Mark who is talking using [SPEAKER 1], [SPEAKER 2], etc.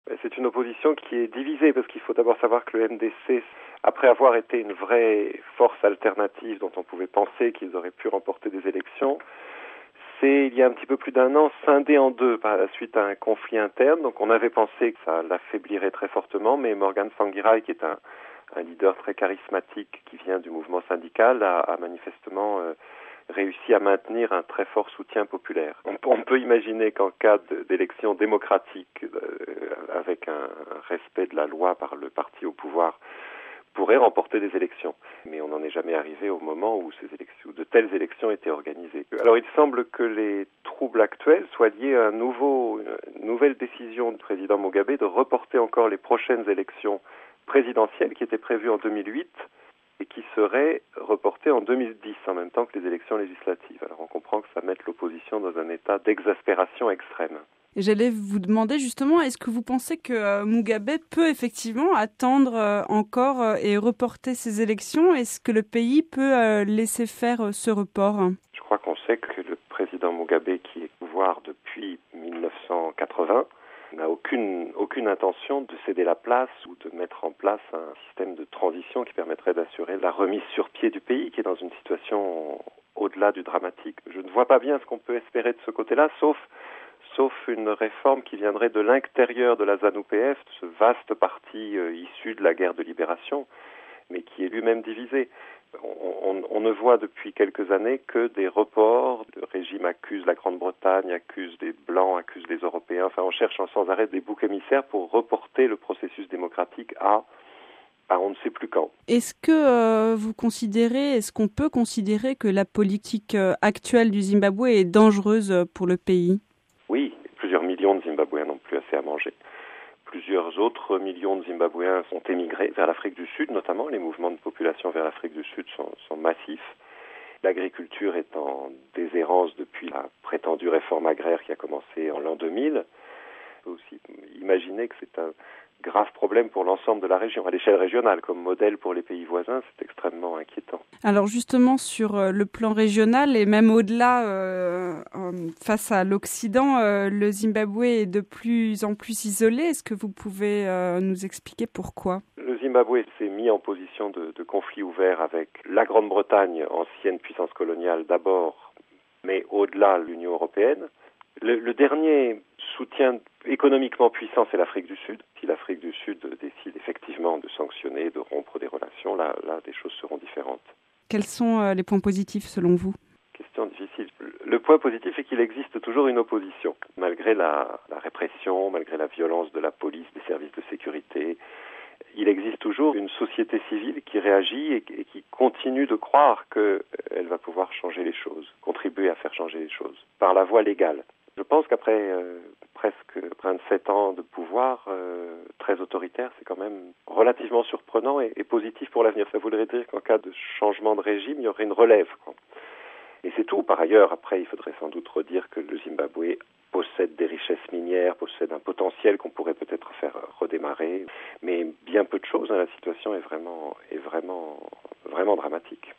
[SPEAKER 1] C'est une opposition qui est divisée parce qu'il faut d'abord savoir que le MDC, après avoir été une vraie force alternative dont on pouvait penser qu'ils auraient pu remporter des élections, c'est il y a un petit peu plus d'un an scindé en deux par la suite à un conflit interne. Donc on avait pensé que ça l'affaiblirait très fortement, mais Morgan Tsvangirai, qui est un leader très charismatique qui vient du mouvement syndical, a manifestement réussi à maintenir un très fort soutien populaire. On peut imaginer qu'en cas d'élection démocratique, avec un respect de la loi par le parti au pouvoir, pourrait remporter des élections. Mais on n'en est jamais arrivé au moment où où de telles élections étaient organisées. Alors il semble que les troubles actuels soient liés à une nouvelle décision du président Mugabe de reporter encore les prochaines élections présidentielles qui étaient prévues en 2008 et qui seraient reportées en 2010 en même temps que les élections législatives. Alors on comprend que ça mette l'opposition dans un état d'exaspération extrême.
[SPEAKER 2] J'allais vous demander justement, est-ce que vous pensez que Mugabe peut effectivement attendre encore et reporter ces élections? Est-ce que le pays peut laisser faire ce report?
[SPEAKER 1] Je crois qu'on sait que le président Mugabe, qui est au pouvoir depuis 1980, n'a aucune intention de céder la place ou de mettre en place un système de transition qui permettrait d'assurer la remise sur pied du pays, qui est dans une situation au-delà du dramatique. Je ne vois pas bien ce qu'on peut espérer de ce côté-là, sauf une réforme qui viendrait de l'intérieur de la ZANU-PF, ce vaste parti issu de la guerre de libération, mais qui est lui-même divisé. On ne voit depuis quelques années que des reports. Le régime accuse la Grande-Bretagne, accuse les Blancs, accuse les Européens. Enfin, on cherche sans arrêt des boucs émissaires pour reporter le processus démocratique à on ne sait plus quand.
[SPEAKER 2] Est-ce que est-ce qu'on peut considérer que la politique actuelle du Zimbabwe est dangereuse pour le pays?
[SPEAKER 1] Oui, plusieurs millions de Zimbabwéens n'ont plus assez à manger. Plusieurs autres millions de Zimbabwéens sont émigrés vers l'Afrique du Sud, notamment. Les mouvements de population vers l'Afrique du Sud sont massifs. L'agriculture est en déshérence depuis la prétendue réforme agraire qui a commencé en l'an 2000. On peut aussi imaginer que c'est un grave problème pour l'ensemble de la région. À l'échelle régionale, comme modèle pour les pays voisins, c'est extrêmement inquiétant.
[SPEAKER 2] Alors justement, sur le plan régional et même au-delà, face à l'Occident, le Zimbabwe est de plus en plus isolé. Est-ce que vous pouvez nous expliquer pourquoi?
[SPEAKER 1] Le Zimbabwe s'est mis en position de conflit ouvert avec la Grande-Bretagne, ancienne puissance coloniale d'abord, mais au-delà l'Union européenne. Le dernier soutien économiquement puissant, c'est l'Afrique du Sud. Si l'Afrique du Sud décide effectivement de sanctionner, de rompre des relations, là des choses seront différentes.
[SPEAKER 2] Quels sont les points positifs selon vous?
[SPEAKER 1] Question difficile. Le point positif est qu'il existe toujours une opposition. Malgré la répression, malgré la violence de la police, des services de sécurité, il existe toujours une société civile qui réagit et qui continue de croire qu'elle va pouvoir changer les choses, contribuer à faire changer les choses, par la voie légale. Je pense qu'après presque 27 ans de pouvoir très autoritaire, c'est quand même relativement surprenant et positif pour l'avenir. Ça voudrait dire qu'en cas de changement de régime, il y aurait une relève, quoi. Et c'est tout. Par ailleurs, après, il faudrait sans doute redire que le Zimbabwe possède des richesses minières, possède un potentiel qu'on pourrait peut-être faire redémarrer, mais bien peu de choses. La situation est vraiment dramatique.